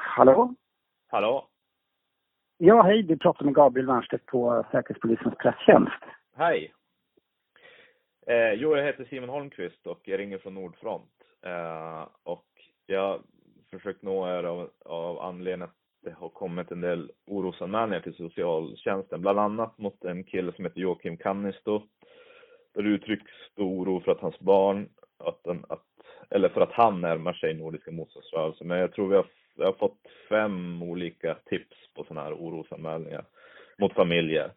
Hallå? Hallå? Ja, hej. Du pratar med Gabriel Wernstedt på Säkerhetspolisens presstjänst. Hej. Jag heter Simon Holmqvist och jag ringer från Nordfront. Och jag försökt nå er av anledning att det har kommit en del orosanmälningar till socialtjänsten. Bland annat mot en kille som heter Joakim Kannisto. Där det uttrycks oro för att hans barn, eller för att han närmar sig Nordiska motståndsrörelsen. Men jag tror vi har fått 5 olika tips på sådana här orosanmälningar mot familjer.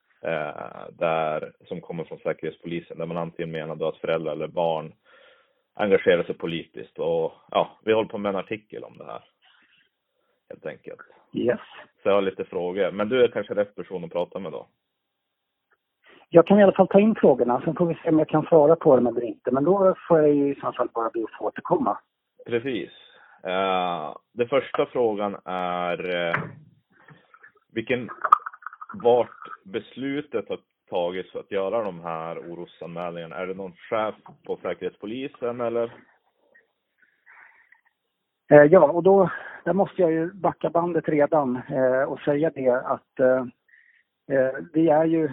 Som kommer från Säkerhetspolisen, där man antingen menar då att föräldrar eller barn engagerar sig politiskt. Och ja, vi håller på med en artikel om det här, helt enkelt. Yes. Så jag har lite frågor, men du är kanske rätt person att prata med då. Jag kan i alla fall ta in frågorna, sen får vi se om jag kan svara på dem eller inte. Men då får jag i så fall bara be att få återkomma. Precis. Den första frågan är vart beslutet har tagits för att göra de här orosanmälningarna. Är det någon chef på Säkerhetspolisen eller? Ja, och där måste jag ju backa bandet redan och säga det att vi är ju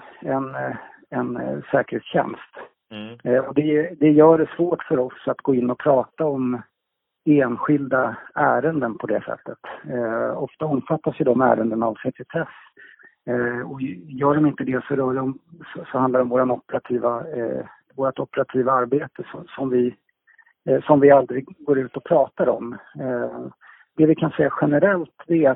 en säkerhetstjänst. Och det gör det svårt för oss att gå in och prata om enskilda ärenden på det sättet. Ofta omfattas ju de ärenden av sekretess. Och gör de inte det så handlar det om vårt operativa arbete som vi aldrig går ut och pratar om. Det vi kan säga generellt är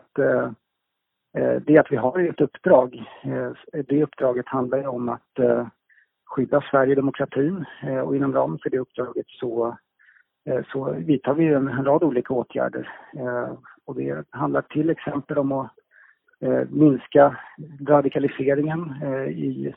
att vi har ett uppdrag. Det uppdraget handlar om att skydda Sverigedemokratin, och inom ramen för det uppdraget så vidtar vi en rad olika åtgärder. Och det handlar till exempel om att minska radikaliseringen i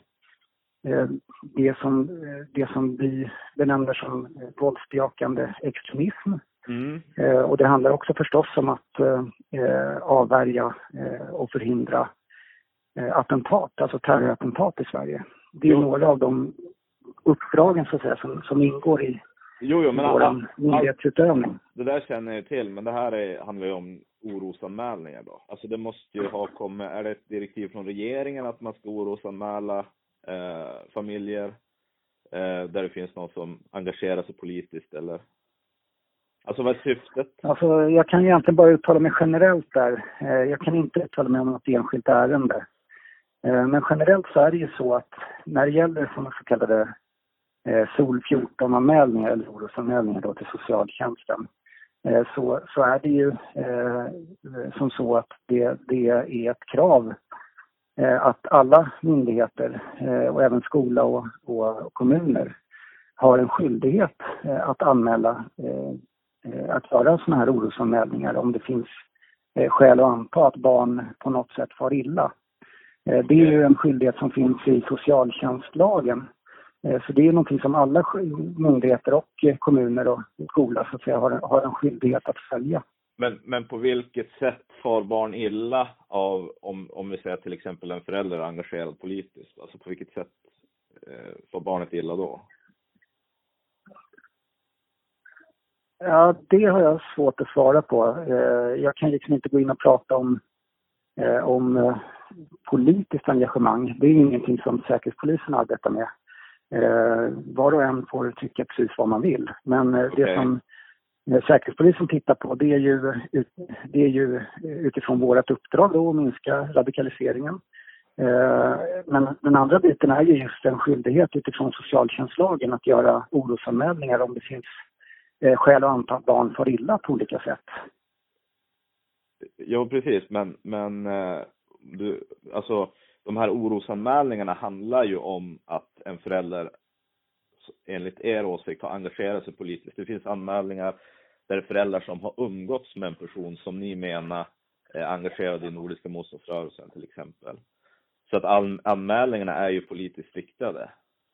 det som vi benämner som våldsbejakande extremism. Och det handlar också förstås om att avvärja och förhindra attentat, alltså terrorattentat i Sverige. Det är några av de uppdragen så att säga, som ingår i vår myndighetsutövning. Det där känner jag till, men det här handlar ju om orosanmälningar då. Alltså det måste ju ha kommit, är det ett direktiv från regeringen att man ska orosanmäla familjer där det finns någon som engagerar sig politiskt eller? Alltså vad är syftet? Alltså jag kan egentligen bara uttala mig generellt där. Jag kan inte uttala mig om något enskilt ärende. Men generellt så är det ju så att när det gäller sådana så kallade SOL 14-anmälningar eller orosanmälningar då till socialtjänsten så är det ju som så att det är ett krav att alla myndigheter och även skola och kommuner har en skyldighet att anmäla att göra sådana här orosanmälningar om det finns skäl att anta att barn på något sätt far illa. Det är ju en skyldighet som finns i socialtjänstlagen. Så det är någonting som alla myndigheter och kommuner och skola så att säga har en skyldighet att följa. Men på vilket sätt far barn illa av om vi säger till exempel en förälder är engagerad politiskt? Alltså på vilket sätt får barnet illa då? Ja, det har jag svårt att svara på. Jag kan liksom inte gå in och prata om politiskt engagemang. Det är ingenting som Säkerhetspolisen arbetar med. Var och en får tycka precis vad man vill. Men det som Säkerhetspolisen tittar på det är ju utifrån vårt uppdrag då att minska radikaliseringen. Men den andra biten är ju just en skyldighet utifrån socialtjänstlagen att göra orosanmälningar om det finns skäl att anta att barn får illa på olika sätt. Ja, precis. Men alltså de här orosanmälningarna handlar ju om att en förälder enligt er åsikt har engagerat sig politiskt. Det finns anmälningar där föräldrar som har umgåtts med en person som ni menar är engagerad i Nordiska motståndsrörelsen till exempel. Så att anmälningarna är ju politiskt riktade.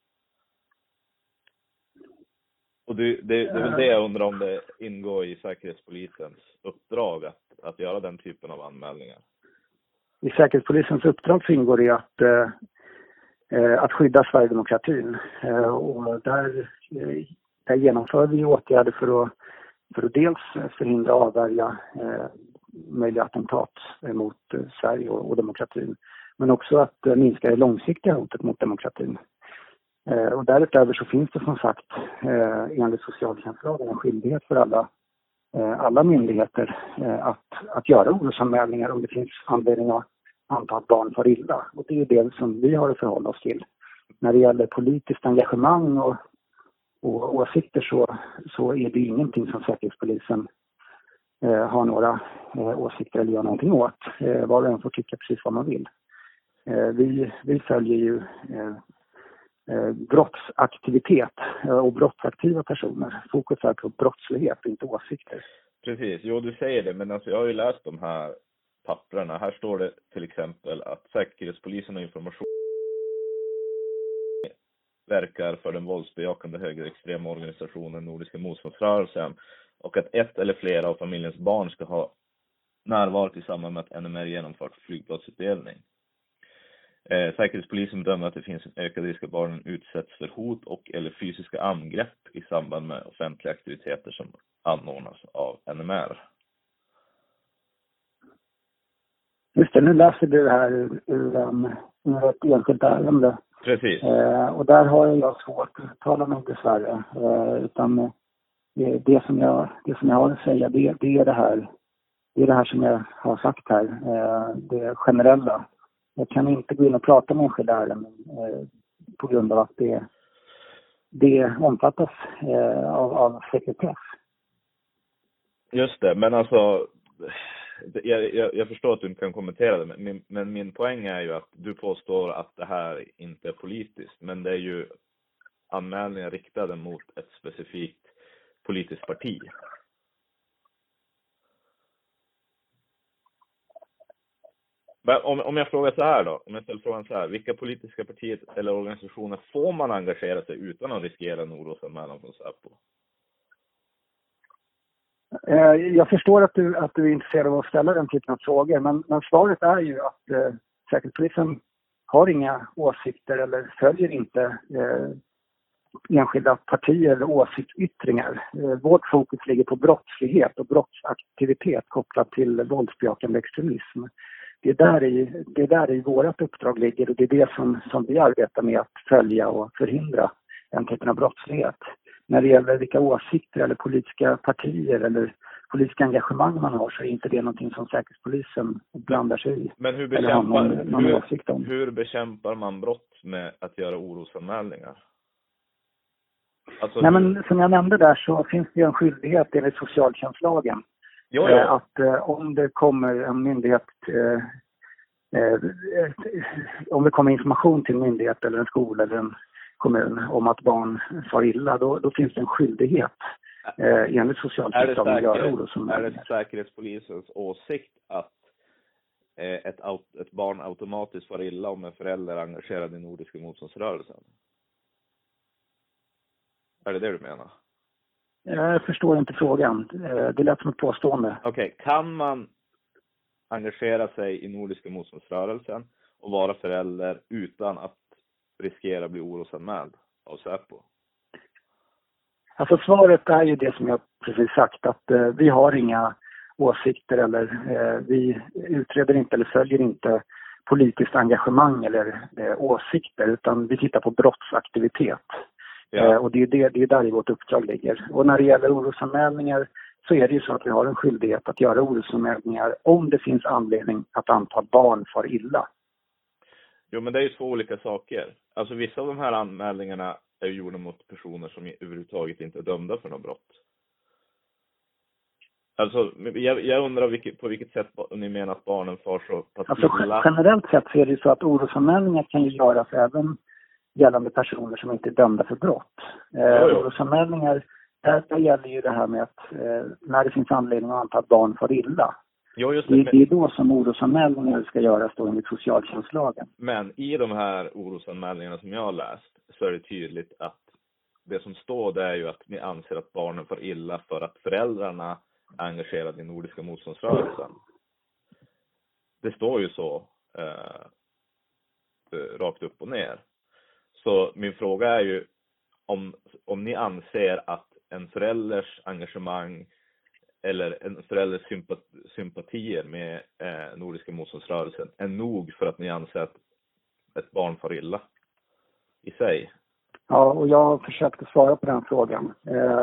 Och det är väl det jag undrar om det ingår i Säkerhetspolisens uppdrag att göra den typen av anmälningar. I Säkerhetspolisens uppdrag så ingår det att skydda Sverigedemokratin. Och där genomför vi åtgärder för att dels förhindra avvärja möjliga attentat mot Sverige och demokratin. Men också att minska det långsiktiga hotet mot demokratin. Och därutöver så finns det som sagt enligt socialtjänstlagen en skyldighet för alla myndigheter att göra orosanmälningar om det finns anledning att anta att barn far illa. Och det är det som vi har att förhålla oss till. När det gäller politiskt engagemang och åsikter så är det ingenting som Säkerhetspolisen har några åsikter eller gör någonting åt. Var och en får tycka precis vad man vill. Vi följer ju brottsaktivitet och brottsaktiva personer. Fokus är på brottslighet och inte åsikter. Precis, jo du säger det, men alltså jag har ju läst de här papperna. Här står det till exempel att Säkerhetspolisen och information verkar för den våldsbejakande högerextrema organisationen Nordiska motståndsrörelsen och att ett eller flera av familjens barn ska ha närvarat i samband med att NMR genomfört flygplatsutdelning. Säkerhetspolisen bedömer att det finns en ökad risk att barnen utsätts för hot och eller fysiska angrepp i samband med offentliga aktiviteter som anordnas av NMR. Just det, nu läser du här ur ett enskilt ärende. Precis. Och där har jag svårt att uttala mig dessvärre. Utan det som jag har att säga det är det här som jag har sagt här. Det generella. Jag kan inte gå in och prata med enskilda ärenden på grund av att det omfattas av sekretess. Just det, men alltså jag förstår att du inte kan kommentera det, men min poäng är ju att du påstår att det här inte är politiskt, men det är ju anmälningar riktade mot ett specifikt politiskt parti. Om jag frågar så här då, om jag ställer frågan så här, vilka politiska partier eller organisationer får man engagera sig utan att riskera en orosanmälan från Säpo? Jag förstår att du är intresserad av att ställa den typen av frågor, men svaret är ju att Säkerhetspolisen har inga åsikter eller följer inte enskilda partier eller åsiktsyttringar. Vårt fokus ligger på brottslighet och brottsaktivitet kopplat till våldsbejakande extremism. Det är där i vårt uppdrag ligger, och det är det som vi arbetar med att följa och förhindra den typen av brottslighet. När det gäller vilka åsikter eller politiska partier eller politiska engagemang man har, så är inte det någonting som Säkerhetspolisen blandar sig i. Men hur bekämpar man brott med att göra orosanmälningar? Alltså, nej, men som jag nämnde där så finns det en skyldighet enligt socialtjänstlagen. Att om det kommer en myndighet, om det kommer information till en myndighet eller en skola eller en kommun om att barn far illa, då finns det en skyldighet enligt socialtjänstlagen att göra orosanmälningar. Är det Säkerhetspolisens åsikt att ett barn automatiskt far illa om en förälder är engagerad i Nordiska motståndsrörelsen? Är det du menar? Jag förstår inte frågan. Det lät som ett påstående. Okej, kan man engagera sig i Nordiska motståndsrörelsen och vara förälder utan att riskera att bli orosanmäld av Säpo? Alltså svaret är ju det som jag precis sagt, att vi har inga åsikter eller vi utreder inte eller följer inte politiskt engagemang eller åsikter, utan vi tittar på brottsaktivitet. Ja. Och det är där i vårt uppdrag ligger. Och när det gäller orosanmälningar så är det ju så att vi har en skyldighet att göra orosanmälningar om det finns anledning att anta barn far illa. Jo, men det är ju två olika saker. Alltså vissa av de här anmälningarna är ju gjorda mot personer som överhuvudtaget inte är dömda för något brott. Alltså jag undrar på vilket sätt ni menar att barnen far så pass illa. Generellt sett så är det ju så att orosanmälningar kan ju göras även gällande personer som inte är dömda för brott. Orosanmälningar, där gäller ju det här med att när det finns anledning att anta att barn far illa. Jo, just det är då som orosanmälningar ska göras då enligt socialtjänstlagen. Men i de här orosanmälningarna som jag har läst så är det tydligt att det som står där är ju att ni anser att barnen far illa för att föräldrarna är engagerade i Nordiska motståndsrörelsen. Det står ju så rakt upp och ner. Så min fråga är ju om ni anser att en förälders engagemang eller en förälders sympatier med Nordiska motståndsrörelsen är nog för att ni anser att ett barn far illa i sig? Ja, och jag försökte svara på den frågan.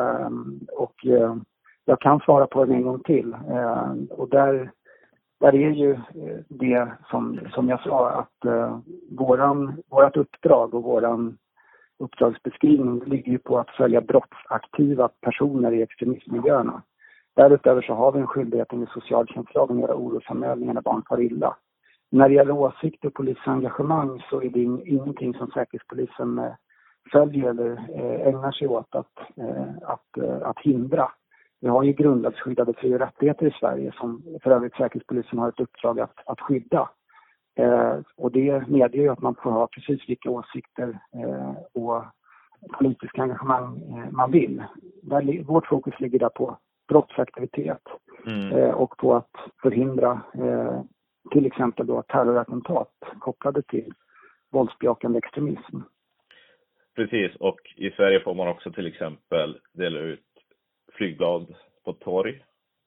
Jag kan svara på den en gång till. Och där är ju det som jag sa, att vårat uppdrag och våran uppdragsbeskrivning ligger ju på att följa brottsaktiva personer i extremistmiljöerna. Därutöver så har vi en skyldighet enligt socialtjänstlagen att göra orosanmälningar när barn far illa. När det gäller åsikter och polisengagemang så är det ingenting som Säkerhetspolisen följer eller ägnar sig åt att hindra. Vi har ju grundlagsskyddade fri- och rättigheter i Sverige som för övrigt Säkerhetspolisen har ett uppdrag att skydda. Och det medger ju att man får ha precis vilka åsikter och politiska engagemang man vill. Vårt fokus ligger där på brottsaktivitet och på att förhindra till exempel då terrorattentat kopplade till våldsbejakande extremism. Precis, och i Sverige får man också till exempel dela ut flygblad på torg.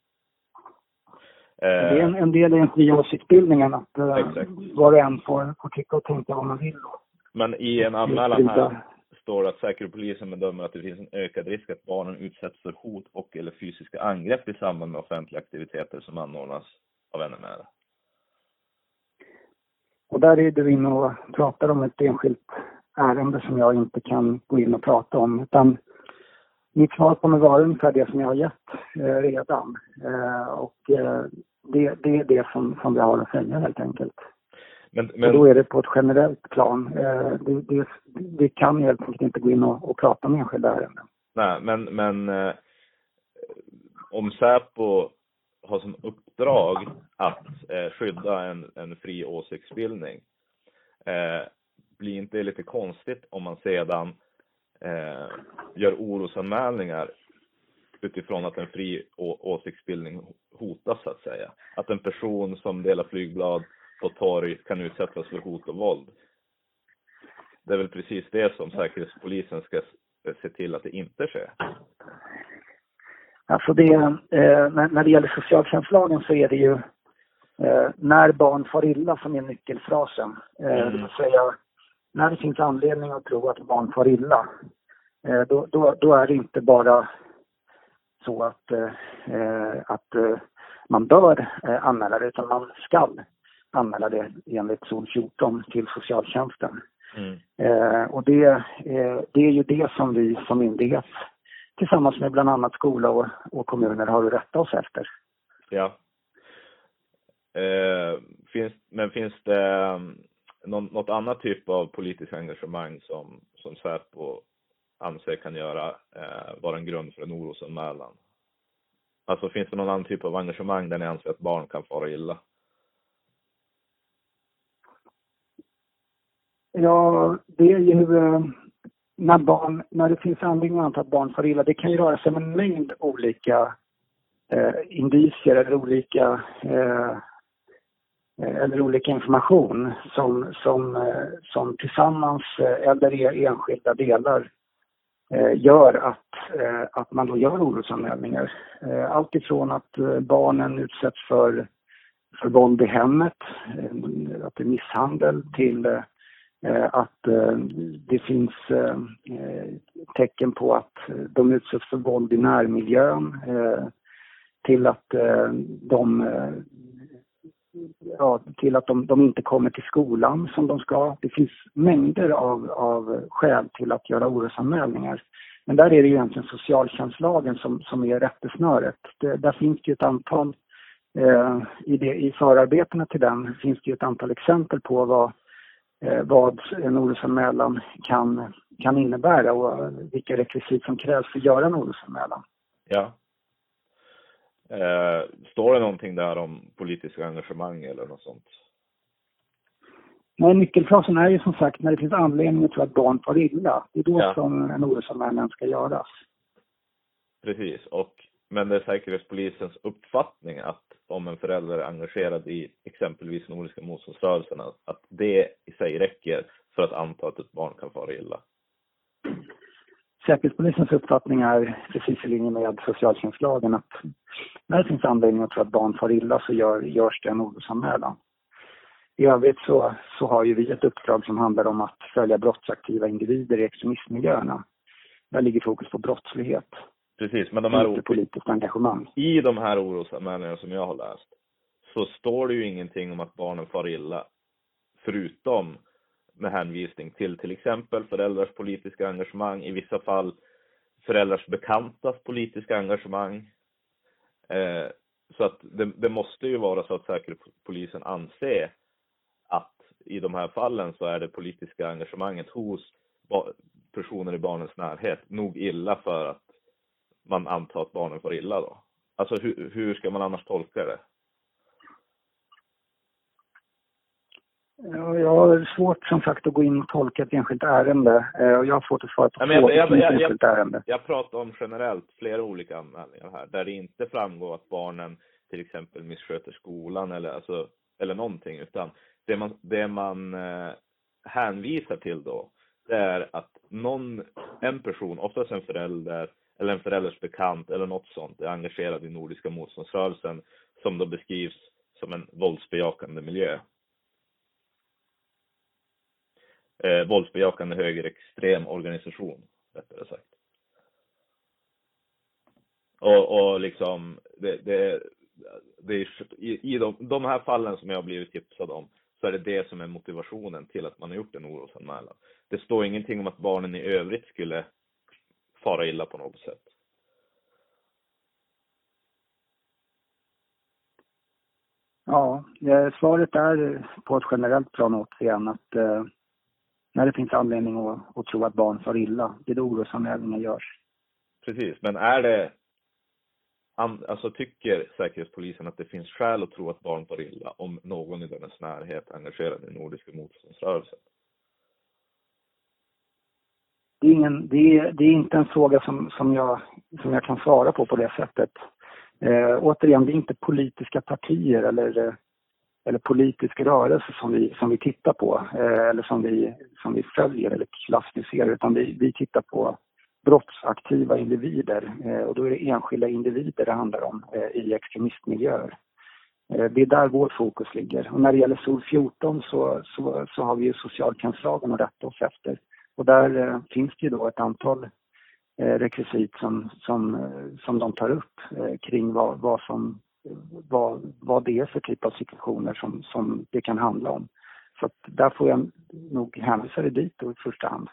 Det är en del i en fri åsiktsbildningen att var och en får tycka och tänka vad man vill. Men i en anmälan här står att Säkerhetspolisen bedömer att det finns en ökad risk att barnen utsätts för hot och eller fysiska angrepp i samband med offentliga aktiviteter som anordnas av NMR. Och där är du inne och pratar om ett enskilt ärende som jag inte kan gå in och prata om. Utan mitt svar kommer vara ungefär det som jag har gett redan. Det är det som vi har att säga helt enkelt. Men och då är det på ett generellt plan. Vi kan helt enkelt inte gå in och prata om enskilda ärenden. Nej, men om Säpo har som uppdrag att skydda en fri åsiktsbildning, blir inte det lite konstigt om man sedan gör orosanmälningar utifrån att en fri åsiktsbildning hotas så att säga? Att en person som delar flygblad på torg kan utsättas för hot och våld. Det är väl precis det som Säkerhetspolisen ska se till att det inte sker. Alltså när det gäller socialtjänstlagen så är det ju när barn far illa som är nyckelfrasen. Det vill säga, när det finns anledning att tro att barn far illa, då är det inte bara så att man bör anmäla det, utan man ska anmäla det enligt zon 14 till socialtjänsten. Och det är ju det som vi som myndighet tillsammans med bland annat skola och kommuner har att rätta oss efter. Ja. Finns det något annat typ av politiskt engagemang som Säpo anser kan vara en grund för en orosanmälan? Alltså finns det någon annan typ av engagemang där ni anser att barn kan fara illa? Ja, det är ju när det finns anledning att anta att barn far illa. Det kan ju röra sig om en mängd olika indicier eller olika information som tillsammans eller i enskilda delar gör att man då gör orosanmälningar. Allt ifrån att barnen utsätts för våld i hemmet, att det är misshandel, till att det finns tecken på att de utsätts för våld i närmiljön, till att de inte kommer till skolan som de ska. Det finns mängder av skäl till att göra orosanmälningar. Men där är det ju egentligen socialtjänstlagen som är rättesnöret. Där finns det ju ett antal, i förarbetena till den finns det ju ett antal exempel på vad en orosanmälan kan innebära och vilka rekvisit som krävs för att göra en orosanmälan. Ja. Står det någonting där om politiska engagemang eller något sånt? Nej, nyckelfrasen är ju som sagt när det finns anledning att tro att barn far illa. Det är då som en orosanmälan ska göras. Precis, men det är Säkerhetspolisens uppfattning att om en förälder är engagerad i exempelvis Nordiska motståndsrörelsen, att det i sig räcker för att anta att ett barn kan fara illa? Säkerhetspolisens uppfattning är precis i linje med socialtjänstlagen att när det finns anledning att tro att barn far illa så görs det en orosanmälan. I övrigt så har ju vi ett uppdrag som handlar om att följa brottsaktiva individer i extremistmiljöerna. Där ligger fokus på brottslighet. Precis, men de här politiskt engagemang. I de här orosanmälningarna som jag har läst så står det ju ingenting om att barnen far illa, förutom med hänvisning till exempel föräldrars politiska engagemang, i vissa fall föräldrars bekantas politiska engagemang. Så att det måste ju vara så att Säkerhetspolisen anser att i de här fallen så är det politiska engagemanget hos personer i barnens närhet nog illa för att man antar att barnen får illa då. Alltså hur ska man annars tolka det? Jag har svårt som sagt att gå in och tolka ett enskilt ärende. Och jag har fått ett svar på enskilt ärende. Jag pratar om generellt flera olika anmälningar här. Där det inte framgår att barnen till exempel missköter skolan eller någonting. Utan det man hänvisar till då, det är att en person, oftast en förälder eller en förälders bekant eller något sånt, är engagerad i Nordiska motståndsrörelsen som då beskrivs som en våldsbejakande miljö. Våldsbejakande högerextrem organisation, rättare sagt. Och liksom det är i de här fallen som jag har blivit tipsad om, så är det som är motivationen till att man har gjort en orosanmälan. Det står ingenting om att barnen i övrigt skulle fara illa på något sätt. Ja, svaret är på ett generellt plan återigen att när det finns anledning att tro att barn far illa, det är då orosanmälningar görs. Precis, men är det tycker Säkerhetspolisen att det finns skäl att tro att barn far illa om någon i dennes närhet är engagerad i Nordiska motståndsrörelsen? Det är inte en fråga som jag kan svara på det sättet. Återigen, det är inte politiska partier eller politisk rörelse som vi tittar på eller som vi följer eller klassificerar, utan vi tittar på brottsaktiva individer och då är det enskilda individer det handlar om i extremistmiljöer. Det är där vårt fokus ligger. Och när det gäller SOL 14 så har vi ju socialtjänstlagen att rätta oss efter. Och där finns det ju då ett antal rekvisit som de tar upp kring vad det är för typ av situationer som det kan handla om. Så att där får jag nog hänvisa det dit då i första hand.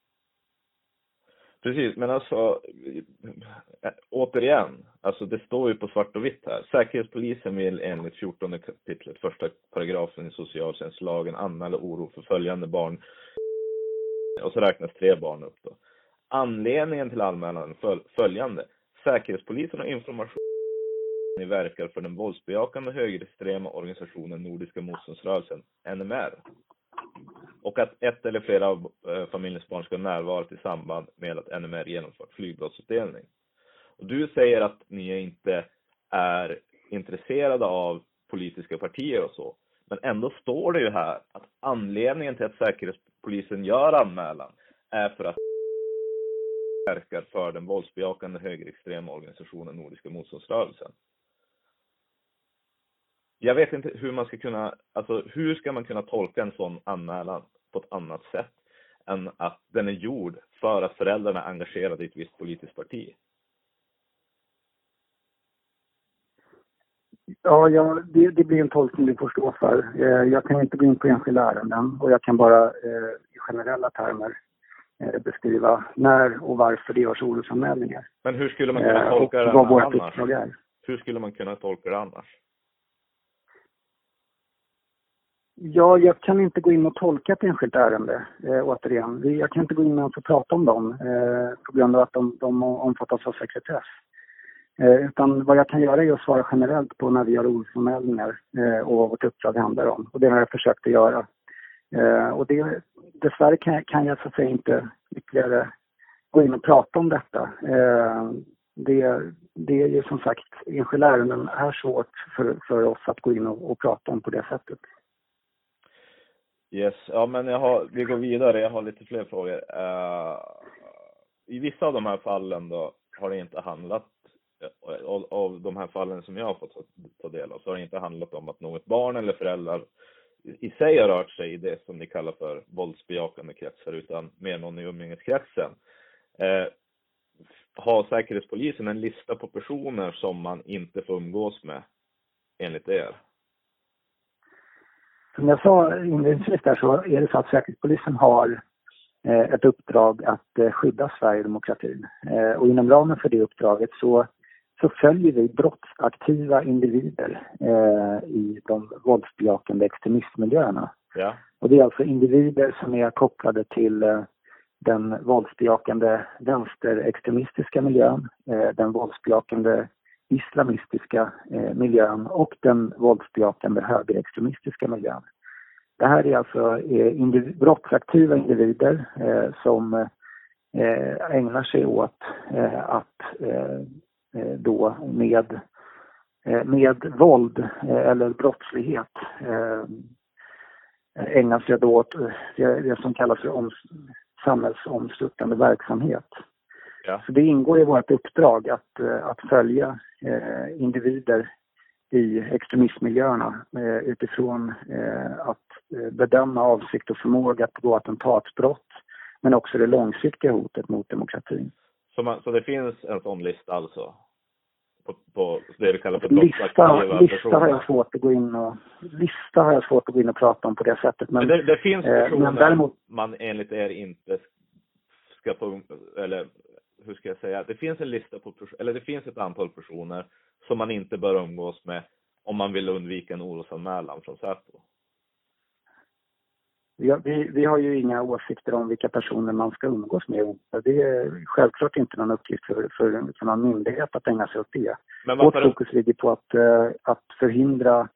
Precis, men återigen, det står ju på svart och vitt här. Säkerhetspolisen vill enligt 14 kapitlet, första paragrafen i socialtjänstlagen anmäla oro för följande barn. Och så räknas 3 barn upp då. Anledningen till anmälan följande. Säkerhetspolisen har information verkar för den våldsbejakande högerextrema organisationen Nordiska motståndsrörelsen, NMR. Och att ett eller flera av familjens barn ska närvara i samband med att NMR genomfört flygbrottsutdelning. Och du säger att ni inte är intresserade av politiska partier och så. Men ändå står det ju här att anledningen till att Säkerhetspolisen gör anmälan är för att verkar för den våldsbejakande högerextrema organisationen Nordiska motståndsrörelsen. Jag vet inte hur man ska kunna, hur ska man kunna tolka en sån anmälan på ett annat sätt än att den är gjord för att föräldrarna är engagerade i ett visst politiskt parti? Ja, det blir en tolkning du får stå för. Jag kan inte gå in på enskilda ärenden och jag kan bara i generella termer beskriva när och varför det görs orosanmälningar. Men hur skulle man kunna tolka det annars? Hur skulle man kunna tolka det annars? Ja, jag kan inte gå in och tolka ett enskilt ärende, återigen. Jag kan inte gå in och prata om dem på grund av att de omfattas av sekretess. Utan vad jag kan göra är att svara generellt på när vi gör orosanmälningar och vad vårt uppdrag handlar om. Och det har jag försökt att göra. Och dessvärre kan jag så att säga inte ytterligare gå in och prata om detta. Det är ju som sagt, enskilda ärenden är svårt för oss att gå in och prata om på det sättet. Yes, ja men vi går vidare, jag har lite fler frågor. I vissa av de här fallen då har det inte handlat av de här fallen som jag har fått ta del av, så har det inte handlat om att något barn eller föräldrar i sig har rört sig i det som ni kallar för våldsbejakande kretsar, utan mer någon i umgängeskretsen. Har Säkerhetspolisen en lista på personer som man inte får umgås med enligt er? Som jag sa inledningsvis där, så är det så att Säkerhetspolisen har ett uppdrag att skydda Sverigedemokratin. Och inom ramen för det uppdraget så följer vi brottsaktiva individer i de våldsbejakande extremistmiljöerna. Ja. Och det är alltså individer som är kopplade till den våldsbejakande vänsterextremistiska miljön, den våldsbejakande islamistiska miljön och den våldsbejakande högerextremistiska miljön. Det här är alltså brottsaktiva individer som ägnar sig åt att då med våld eller brottslighet ägnar sig då åt det som kallas för samhällsomstörtande verksamhet. Ja. Så det ingår i vårt uppdrag att följa individer i extremistmiljöerna utifrån att bedöma avsikt och förmåga att begå attentatsbrott, men också det långsiktiga hotet mot demokratin. Så det finns en sån lista alltså? På det du kallar för lista har jag svårt att gå in och prata om på det sättet. Men det finns personer men däremot, man enligt er inte ska få, eller hur ska jag säga, det finns en lista på eller det finns ett antal personer som man inte bör umgås med om man vill undvika en orosanmälan från Säpo. Vi har ju inga åsikter om vilka personer man ska umgås med. Det är självklart inte någon uppgift för någon myndighet att ägna sig åt det. Men vårt fokus ligger på att förhindra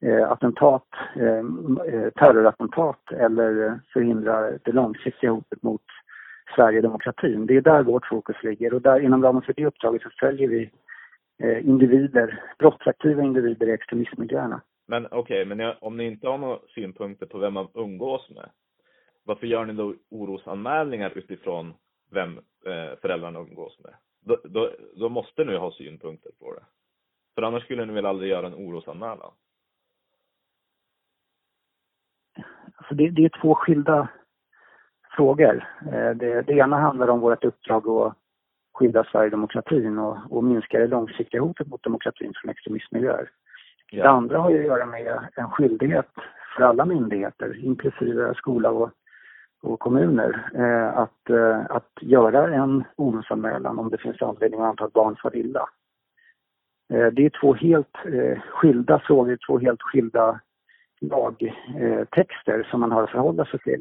terrorattentat eller förhindra det långsiktiga hotet mot Sverigedemokratin. Det är där vårt fokus ligger, och där inom ramen för det uppdraget så följer vi brottsaktiva individer i extremistmiljöerna. Men okej, men om ni inte har några synpunkter på vem man umgås med, varför gör ni då orosanmälningar utifrån vem föräldrarna umgås med? Då måste ni ha synpunkter på det. För annars skulle ni väl aldrig göra en orosanmälan? Alltså det är två skilda frågor. Det ena handlar om vårt uppdrag att skydda Sverigedemokratin och minska det långsiktiga hotet mot demokratin från extremistmiljöer. Ja. Det andra har ju att göra med en skyldighet för alla myndigheter, inklusive skola och kommuner, att göra en orosanmälan om det finns anledning att anta att barn far illa. Det är två helt skilda frågor, två helt skilda lagtexter som man har att förhålla sig till.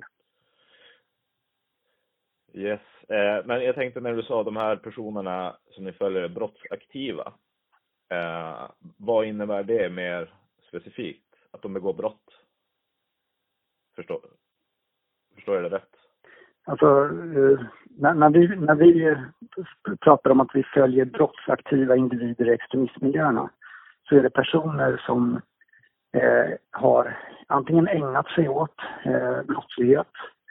Yes, men jag tänkte när du sa de här personerna som ni följer är brottsaktiva. Vad innebär det mer specifikt? Att de begår brott? Förstår jag det rätt? Alltså, när vi pratar om att vi följer brottsaktiva individer i extremistmiljöerna, så är det personer som har antingen ägnat sig åt brottslighet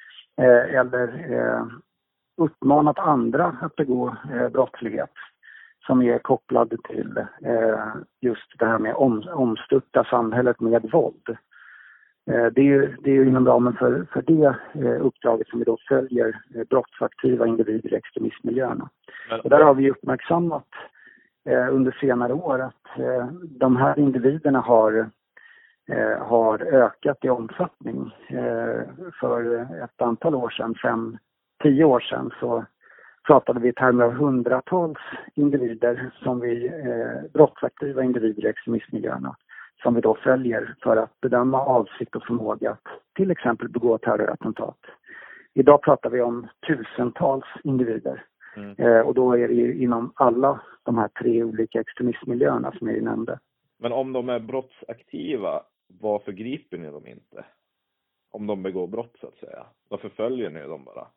eller uppmanat andra att begå brottslighet som är kopplad till just det här med omstörta samhället med våld. Det är ju inom ramen för det uppdraget som vi då följer brottsaktiva individer i extremistmiljöerna. Och där har vi uppmärksammat under senare år att de här individerna har ökat i omfattning. För ett antal år sedan, 5-10 år sedan, så pratade vi i termer av hundratals individer brottsaktiva individer i extremistmiljöerna som vi då följer för att bedöma avsikt och förmåga att till exempel begå terrorattentat. Idag pratar vi om tusentals individer. Och då är det ju inom alla de här 3 olika extremistmiljöerna som jag nämnde. Men om de är brottsaktiva, varför griper ni dem inte? Om de begår brott så att säga. Varför följer ni dem bara?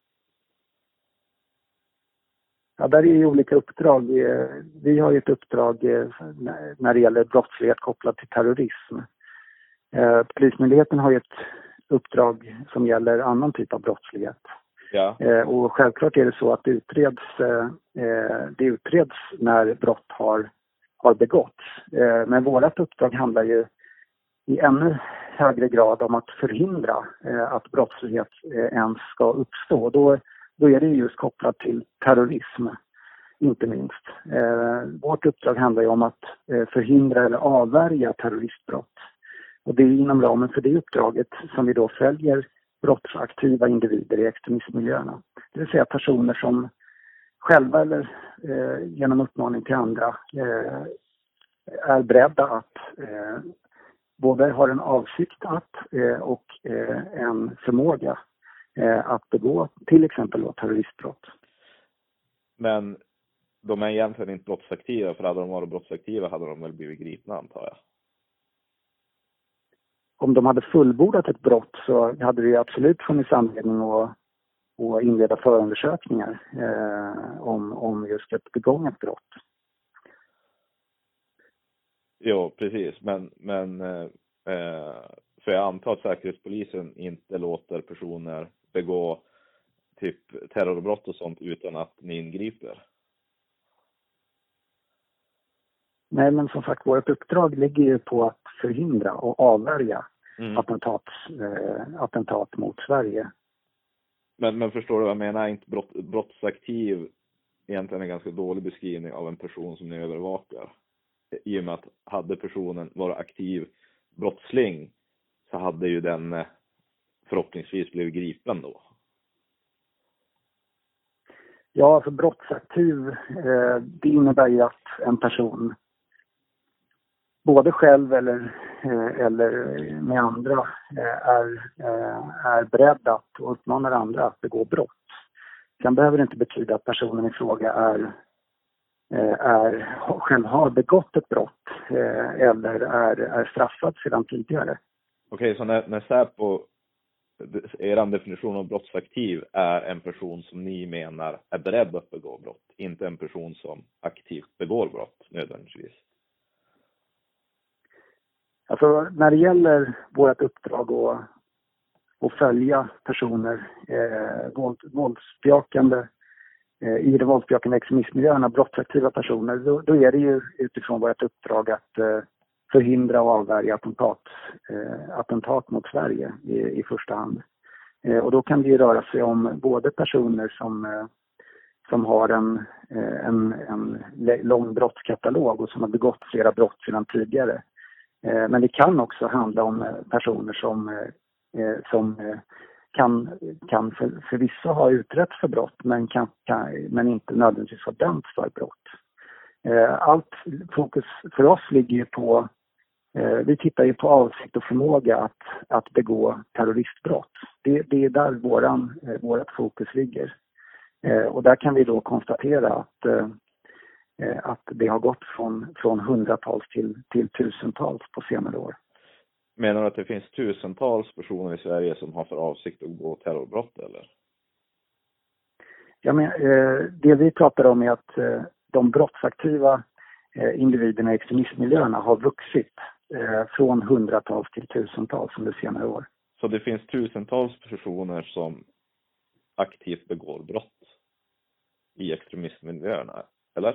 Ja, där är ju olika uppdrag. Vi har ju ett uppdrag när det gäller brottslighet kopplad till terrorism. Polismyndigheten har ju ett uppdrag som gäller annan typ av brottslighet. Ja. Och självklart är det så att det utreds när brott har begåtts. Men vårt uppdrag handlar ju i ännu högre grad om att förhindra att brottslighet ens ska uppstå. Då är det just kopplat till terrorism, inte minst. Vårt uppdrag handlar ju om att förhindra eller avvärja terroristbrott. Och det är inom ramen för det uppdraget som vi då följer brottsaktiva individer i extremistmiljöerna. Det vill säga personer som själva eller genom uppmaning till andra är beredda att både har en avsikt att och en förmåga att begå till exempel terroristbrott. Men de är egentligen inte brottsaktiva, för hade de varit brottsaktiva hade de väl blivit gripna, antar jag. Om de hade fullbordat ett brott så hade det absolut funnits anledning att inleda förundersökningar om just ett begånget brott. Jo, precis. Men för jag antar att Säkerhetspolisen inte låter personer begå typ terrorbrott och sånt utan att ni ingriper. Nej, men som sagt, vårt uppdrag ligger ju på att förhindra och avvärja attentat mot Sverige. Men förstår du vad jag menar? Inte brottsaktiv egentligen en ganska dålig beskrivning av en person som ni övervakar. I och med att hade personen varit aktiv brottsling så hade ju den förhoppningsvis blivit gripen då. Ja, för brottsaktiv, det innebär ju att en person både själv eller med andra är beredd att och uppmanar andra att begå brott. Sen behöver det inte betyda att personen i fråga själv har begått ett brott eller är straffad sedan tidigare. Okej, så när Säpo, er definition av brottsaktiv är en person som ni menar är beredd att begå brott, inte en person som aktivt begår brott nödvändigtvis. Alltså när det gäller vårt uppdrag att följa personer våldsbejakande i de våldsbejakande extremistmiljöerna, brottsaktiva personer, då är det ju utifrån vårt uppdrag att förhindra och avvärja attentat mot Sverige i första hand. Och då kan det ju röra sig om både personer som har en lång brottskatalog och som har begått flera brott sedan tidigare. Men det kan också handla om personer som kan förvisso ha utretts för brott men inte nödvändigtvis har dömts för brott. Allt fokus för oss ligger ju på, vi tittar ju på avsikt och förmåga att begå terroristbrott. Det är där vårat fokus ligger. Och där kan vi då konstatera att det har gått från hundratals till tusentals på senare år. Menar du att det finns tusentals personer i Sverige som har för avsikt att begå terrorbrott, eller? Ja, men det vi pratar om är att de brottsaktiva individerna i extremistmiljöerna har vuxit från hundratals till tusentals under senare år. Så det finns tusentals personer som aktivt begår brott i extremistmiljöerna, eller?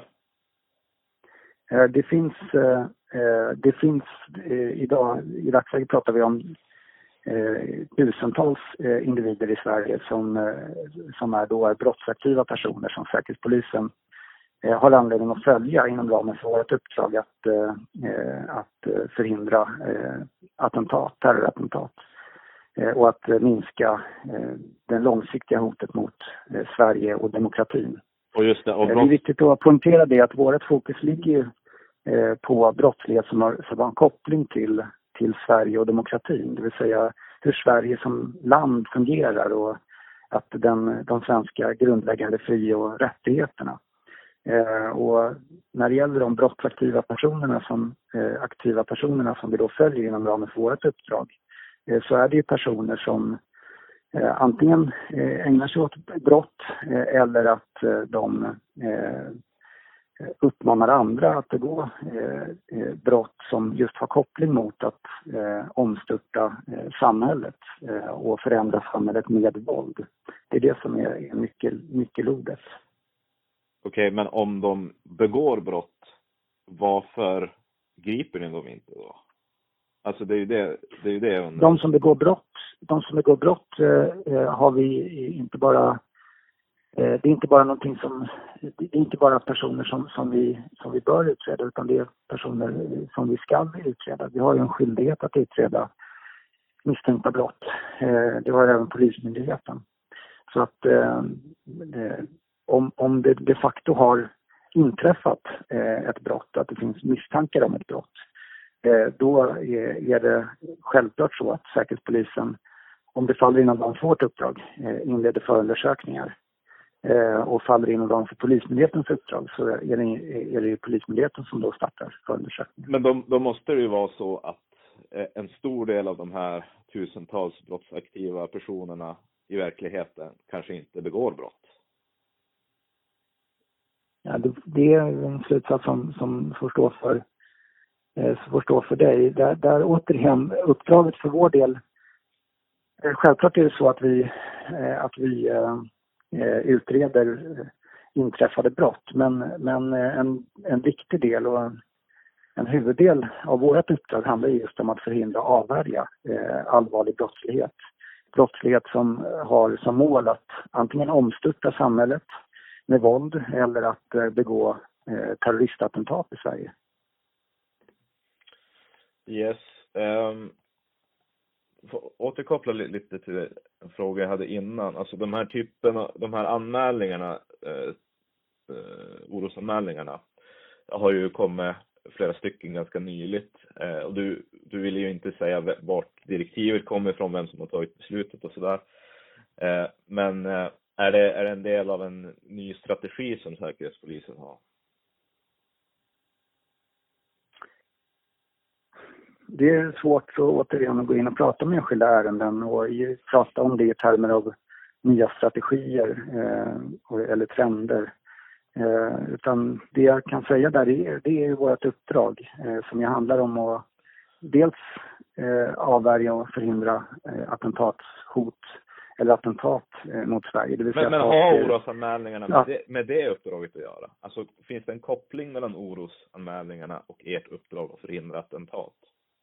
Det finns idag, i dagsläget pratar vi om tusentals individer i Sverige som är brottsaktiva personer som Säkerhetspolisen har anledning att följa inom ramen för vårt uppdrag att förhindra terrorattentat och att minska det långsiktiga hotet mot Sverige och demokratin. Och just det, det är viktigt att poängtera det att vårt fokus ligger på brottslighet som har en koppling till Sverige och demokratin. Det vill säga hur Sverige som land fungerar och att de svenska grundläggande fri- och rättigheterna. Och när det gäller de brottsaktiva personerna som vi då följer inom ramen för vårt uppdrag, så är det ju personer som antingen ägnar sig åt brott eller att de uppmanar andra att begå brott som just har koppling mot att omstörta samhället och förändra samhället med våld. Det är det som är nyckelordet. Okej, men om de begår brott, varför griper ni dem inte då? Alltså det är ju det jag undrar. De som begår brott har vi inte bara. Det är inte bara någonting det är inte bara personer som vi bör utreda, utan det är personer som vi ska utreda. Vi har ju en skyldighet att utreda misstänkta brott. Det har även Polismyndigheten. Så att om det de facto har inträffat ett brott, att det finns misstankar om ett brott, då är det självklart så att Säkerhetspolisen, om det faller inom ramen för vårt uppdrag, inleder förundersökningar. Och faller inom ramen för Polismyndighetens uppdrag, så är det Polismyndigheten som då startar förundersökningen. Men då måste det ju vara så att en stor del av de här tusentals brottsaktiva personerna i verkligheten kanske inte begår brott. Ja, det är en slutsats som får stå för dig. Där återigen, uppdraget för vår del, självklart är det så att vi utreder inträffade brott, men en viktig del och en huvuddel av vårt uppdrag handlar just om att förhindra och avvärja allvarlig brottslighet. Brottslighet som har som mål att antingen omstörta samhället med våld eller att begå terroristattentat i Sverige. Yes. Återkoppla lite till en fråga jag hade innan. Alltså de här anmälningarna, orosanmälningarna, har ju kommit flera stycken ganska nyligt. Och du ville ju inte säga vart direktivet kommer ifrån, vem som har tagit beslutet och sådär. Men är det en del av en ny strategi som Säkerhetspolisen har? Det är svårt att återigen gå in och prata om enskilda ärenden och prata om det i termer av nya strategier eller trender. Utan det jag kan säga där det är vårt uppdrag som handlar om att dels avvärja och förhindra attentatshot eller attentat mot Sverige. Det vill säga men har orosanmälningarna med det uppdraget att göra? Alltså finns det en koppling mellan orosanmälningarna och ert uppdrag att förhindra attentat?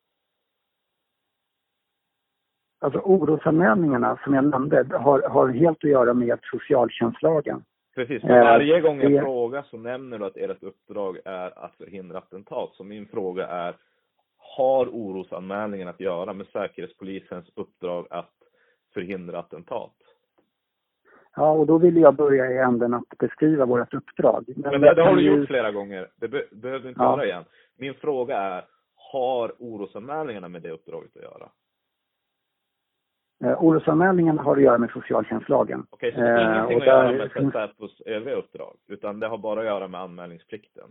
Alltså orosanmälningarna som jag nämnde har helt att göra med socialtjänstlagen. Precis, men varje gång jag frågar så nämner du att ert uppdrag är att förhindra attentat. Så min fråga är, har orosanmälningen att göra med Säkerhetspolisens uppdrag att förhindra attentat? Ja, och då vill jag börja i änden att beskriva vårt uppdrag. Men det har du gjort flera gånger. Det behöver du inte göra igen. Min fråga är, har orosanmälningarna med det uppdraget att göra? Orosanmälningen har att göra med socialtjänstlagen. Okej, så det är ingenting att göra med Säpos övriga uppdrag, utan det har bara att göra med anmälningsplikten?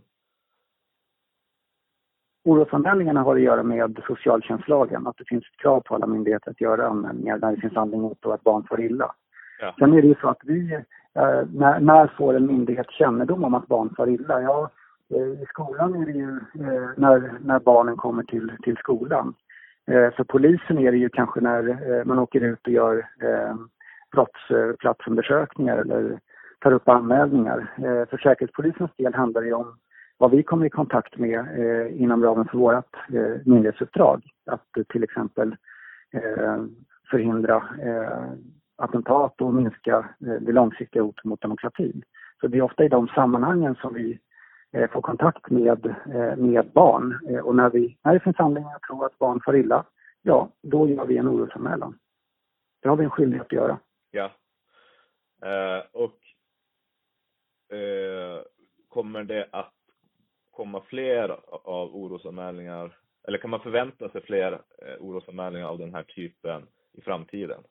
Orosanmälningarna har att göra med socialtjänstlagen, att det finns ett krav på alla myndigheter att göra anmälningar när det finns anledning till att barn får illa. Ja. Sen är det ju så att vi, när får en myndighet kännedom om att barn får illa? Ja, i skolan är det ju när barnen kommer till skolan. För polisen är det ju kanske när man åker ut och gör brottsplatsundersökningar eller tar upp anmälningar. För Säkerhetspolisens del handlar det om vad vi kommer i kontakt med inom ramen för vårt myndighetsuppdrag. Att till exempel förhindra attentat och minska det långsiktiga hotet mot demokratin. Så det är ofta i de sammanhangen som vi får kontakt med barn. Och när det finns anledning att tro att barn får illa, ja, då gör vi en orosanmälan. Det har vi en skyldighet att göra. Ja. Kommer det att komma fler av orosanmälningar, eller kan man förvänta sig fler orosanmälningar av den här typen i framtiden?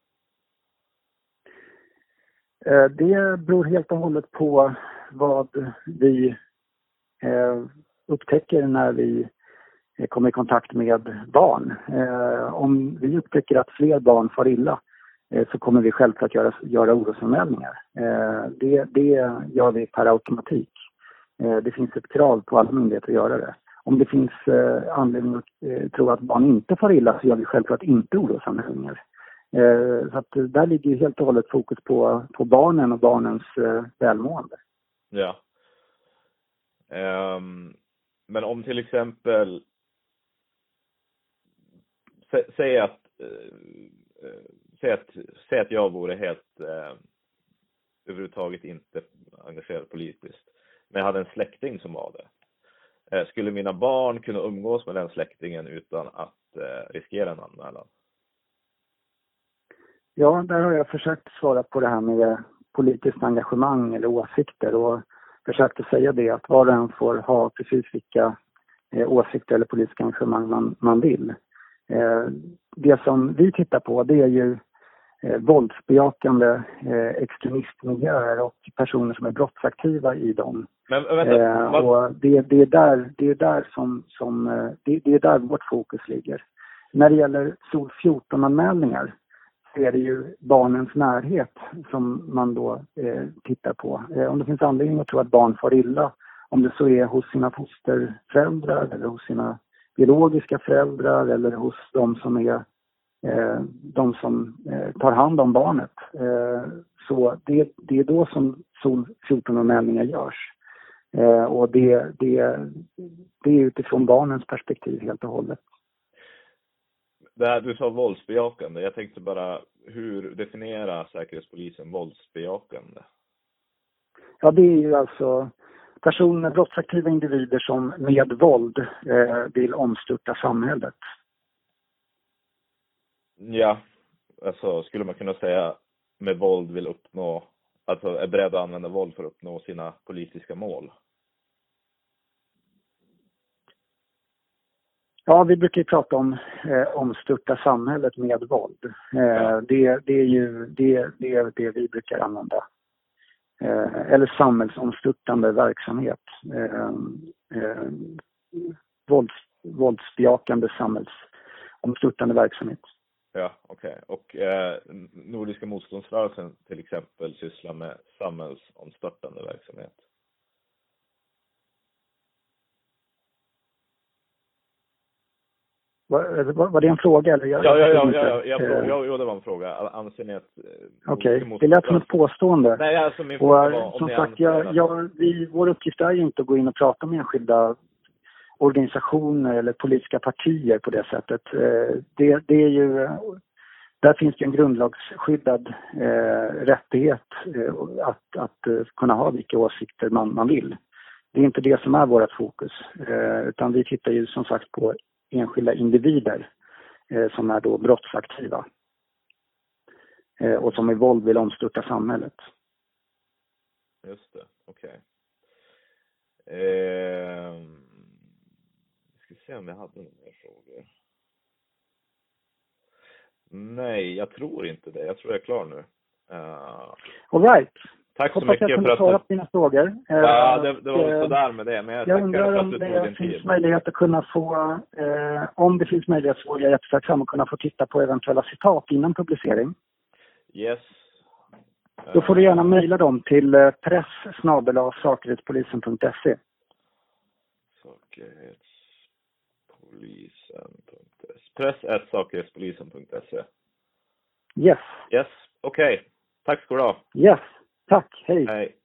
Det beror helt och hållet på vad vi upptäcker när vi kommer i kontakt med barn. Om vi upptäcker att fler barn får illa så kommer vi självklart göra orosanmälningar. Det gör vi per automatik. Det finns ett krav på alla myndigheter att göra det. Om det finns anledning att tro att barn inte får illa så gör vi självklart inte orosanmälningar. Så att där ligger helt och hållet fokus på barnen och barnens välmående. Ja. Men om till exempel säg att jag vore helt överhuvudtaget inte engagerad politiskt, men jag hade en släkting som var det. Skulle mina barn kunna umgås med den släktingen utan att riskera en anmälan? Ja, där har jag försökt svara på det här med politiskt engagemang eller åsikter och försökt att säga det att var och en får ha precis vilka åsikter eller politiska engagemang man vill. Det som vi tittar på det är ju våldsbejakande extremistmiljöer och personer som är brottsaktiva i dem. Men vänta, och det är där vårt fokus ligger. När det gäller SOL 14-anmälningar så är det ju barnens närhet som man då tittar på. Om det finns anledning att tro att barn får illa, om det så är hos sina fosterföräldrar eller hos sina biologiska föräldrar eller hos de som tar hand om barnet. Så det är då som SOL 14-anmälningar görs. Och det är utifrån barnens perspektiv helt och hållet. Du sa våldsbejakande. Jag tänkte bara, hur definierar Säkerhetspolisen våldsbejakande? Ja, det är ju alltså personer, brottsaktiva individer som med våld vill omstörta samhället. Ja, alltså skulle man kunna säga med våld vill uppnå, alltså är beredd att använda våld för att uppnå sina politiska mål? Ja, vi brukar ju prata om omstörta samhället med våld. Ja. Det är det vi brukar använda. Eller samhällsomstörtande verksamhet. Våldsbejakande samhällsomstörtande verksamhet. Ja, okej. Och Nordiska motståndsrörelsen till exempel sysslar med samhällsomstörtande verksamhet. Var det en fråga? Eller? Ja, det var en fråga. Anser ni att... Okej, det lät som ett påstående. Nej, alltså min fråga var som sagt, vår uppgift är ju inte att gå in och prata om enskilda organisationer eller politiska partier på det sättet. Det är ju... Där finns det en grundlagsskyddad rättighet att kunna ha vilka åsikter man vill. Det är inte det som är vårt fokus. Utan vi tittar ju som sagt på enskilda individer som är då brottsaktiva. Och som i våld vill omstörta samhället. Just det, okej. Ska se om jag hade några mer frågor. Nej, jag tror inte det. Jag tror jag är klar nu. All right. Tack så mycket för att svara på dina frågor. Ja, det var sådär med det. Men jag undrar om det finns möjlighet att kunna få, om det finns möjlighet så är jag jättetacksam att kunna få titta på eventuella citat innan publicering. Yes. Då får du gärna mejla dem till press@sakerhetspolisen.se. Press@sakerhetspolisen.se. Yes. Yes, okej. Tack ska du ha. Yes, tack. Hej. Hej.